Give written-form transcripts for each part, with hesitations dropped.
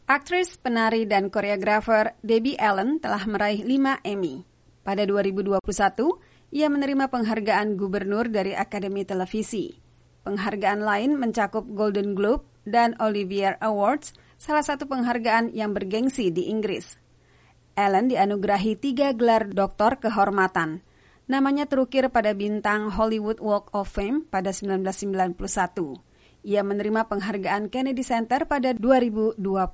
Aktris, penari, dan koreografer Debbie Allen telah meraih 5 Emmy. Pada 2021, ia menerima penghargaan gubernur dari Akademi Televisi. Penghargaan lain mencakup Golden Globe dan Olivier Awards, salah satu penghargaan yang bergengsi di Inggris. Allen dianugerahi 3 gelar doktor kehormatan. Namanya terukir pada bintang Hollywood Walk of Fame pada 1991. Ia menerima penghargaan Kennedy Center pada 2020.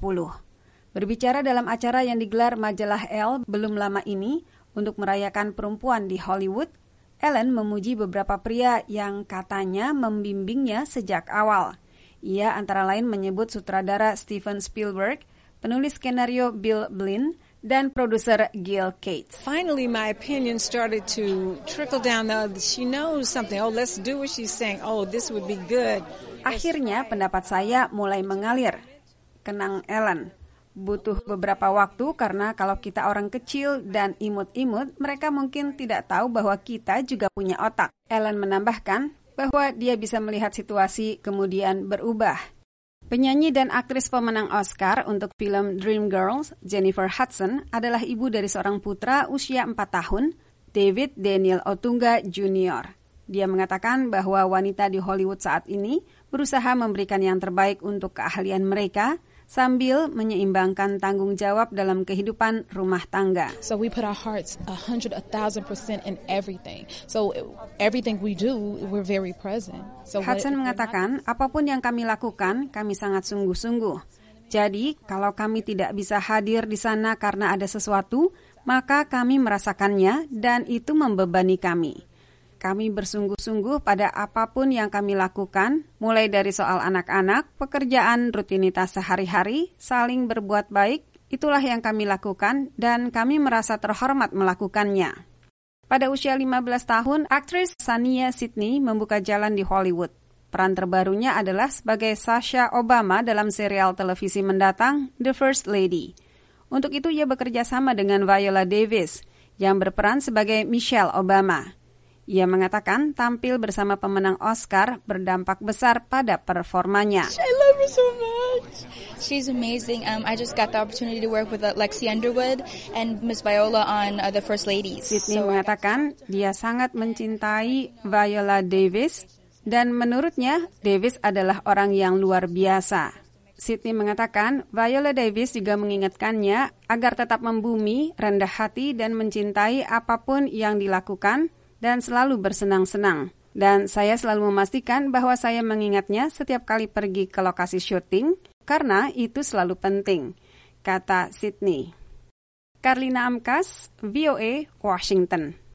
Berbicara dalam acara yang digelar majalah Elle belum lama ini untuk merayakan perempuan di Hollywood, Allen memuji beberapa pria yang katanya membimbingnya sejak awal. Ia antara lain menyebut sutradara Steven Spielberg, penulis skenario Bill Blinn, dan produser Gil Cates. Finally, my opinion started to trickle down. She knows something. Oh, let's do what she's saying. Oh, this would be good. Akhirnya pendapat saya mulai mengalir, kenang Allen. Butuh beberapa waktu karena kalau kita orang kecil dan imut-imut, mereka mungkin tidak tahu bahwa kita juga punya otak. Allen menambahkan bahwa dia bisa melihat situasi kemudian berubah. Penyanyi dan aktris pemenang Oscar untuk film Dreamgirls, Jennifer Hudson, adalah ibu dari seorang putra usia 4 tahun, David Daniel Otunga Jr. Dia mengatakan bahwa wanita di Hollywood saat ini berusaha memberikan yang terbaik untuk keahlian mereka sambil menyeimbangkan tanggung jawab dalam kehidupan rumah tangga. So we put our hearts 100,000% in everything. So everything we do, we're very present. So Hudson mengatakan, apapun yang kami lakukan, kami sangat sungguh-sungguh. Jadi, kalau kami tidak bisa hadir di sana karena ada sesuatu, maka kami merasakannya dan itu membebani kami. Kami bersungguh-sungguh pada apapun yang kami lakukan, mulai dari soal anak-anak, pekerjaan, rutinitas sehari-hari, saling berbuat baik, itulah yang kami lakukan dan kami merasa terhormat melakukannya. Pada usia 15 tahun, aktris Shania Sidney membuka jalan di Hollywood. Peran terbarunya adalah sebagai Sasha Obama dalam serial televisi mendatang The First Lady. Untuk itu ia bekerja sama dengan Viola Davis, yang berperan sebagai Michelle Obama. Ia mengatakan tampil bersama pemenang Oscar berdampak besar pada performanya. I love her so much. She's amazing. I just got the opportunity to work with Lexi Underwood and Miss Viola on The First Ladies. Sidney mengatakan dia sangat mencintai Viola Davis dan menurutnya Davis adalah orang yang luar biasa. Sidney mengatakan Viola Davis juga mengingatkannya agar tetap membumi, rendah hati dan mencintai apapun yang dilakukan dan selalu bersenang-senang. Dan saya selalu memastikan bahwa saya mengingatnya setiap kali pergi ke lokasi syuting, karena itu selalu penting, kata Sidney. Karlina Amkas, VOA, Washington.